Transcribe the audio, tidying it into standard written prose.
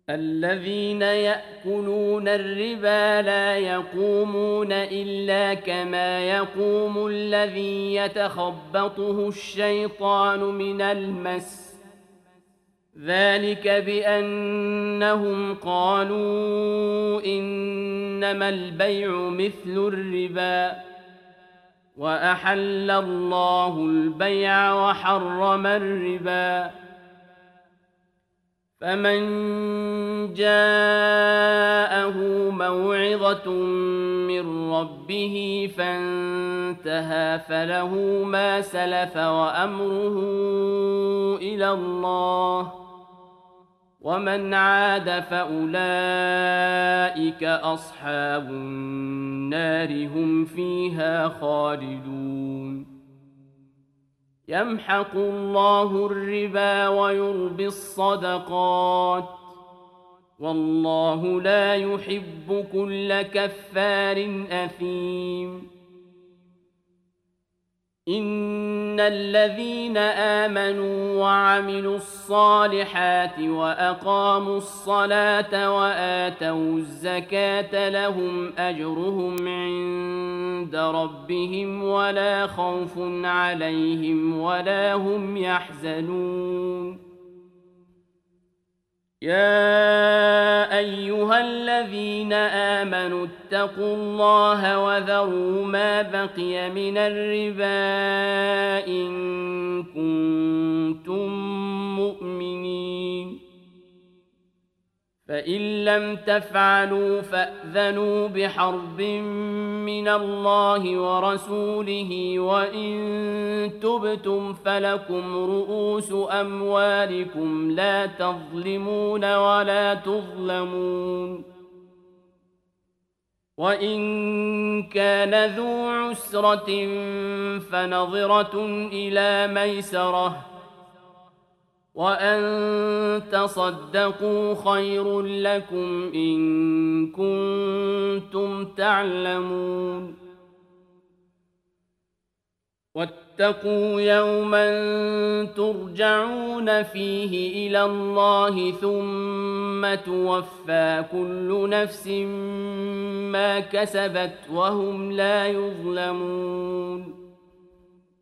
الذين يأكلون الربا لا يقومون إلا كما يقوم الذي يتخبطه الشيطان من المس ذلك بأنهم قالوا إنما البيع مثل الربا وأحل الله البيع وحرم الربا فمن جاءه موعظة من ربه فانتهى فله ما سلف وأمره إلى الله ومن عاد فأولئك أصحاب النار هم فيها خالدون يمحق الله الربا ويربي الصدقات والله لا يحب كل كفار أثيم إن الذين آمنوا وعملوا الصالحات وأقاموا الصلاة وآتوا الزكاة لهم أجرهم عند ربهم ولا خوف عليهم ولا هم يحزنون يا أيها الذين آمنوا اتقوا الله وذروا ما بقي من الربا إن كنتم مؤمنين فإن لم تفعلوا فأذنوا بحرب من الله ورسوله وإن تبتم فلكم رؤوس أموالكم لا تظلمون ولا تظلمون وإن كان ذو عسرة فنظرة إلى ميسرة وأن تصدقوا خير لكم إن كنتم تعلمون واتقوا يوما ترجعون فيه إلى الله ثم توفى كل نفس ما كسبت وهم لا يظلمون